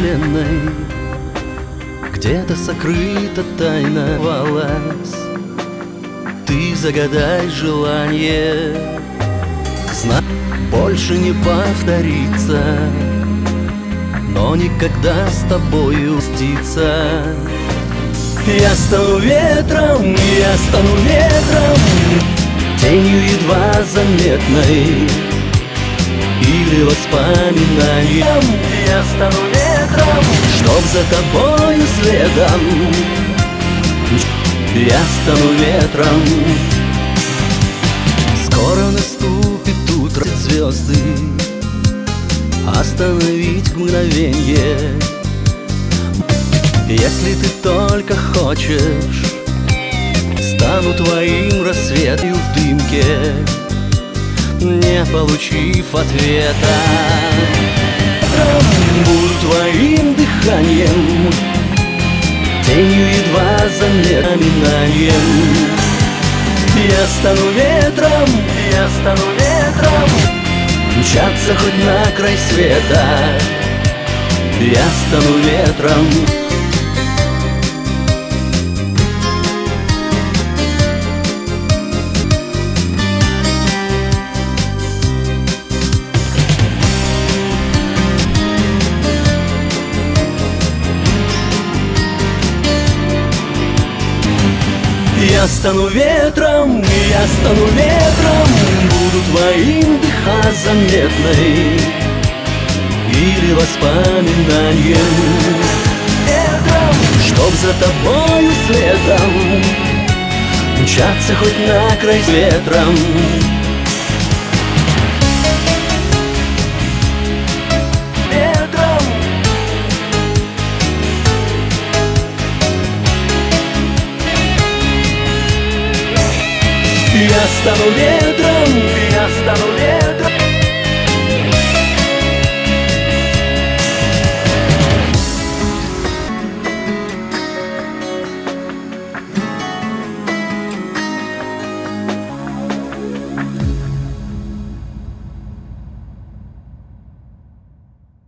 вселенной где-то сокрыта тайна волос. Ты загадай желание, знай, больше не повторится, но никогда с тобою ститься. Я стану ветром, я стану ветром, тенью едва заметной или воспоминанием. Я стану ветром, чтоб за тобою следом. Я стану ветром. Скоро наступит утро, звезды остановить мгновенье. Если ты только хочешь, стану твоим рассветом в дымке, не получив ответа. Буду твоим дыханием, тенью едва заметным. Я стану ветром, я стану ветром, мчаться хоть на край света. Я стану ветром. Я стану ветром, я стану ветром, буду твоим дыханием заметной или воспоминанием. Ветром, чтоб за тобою следом мчаться хоть на край с ветром. Я стану ветром, я стану ветром.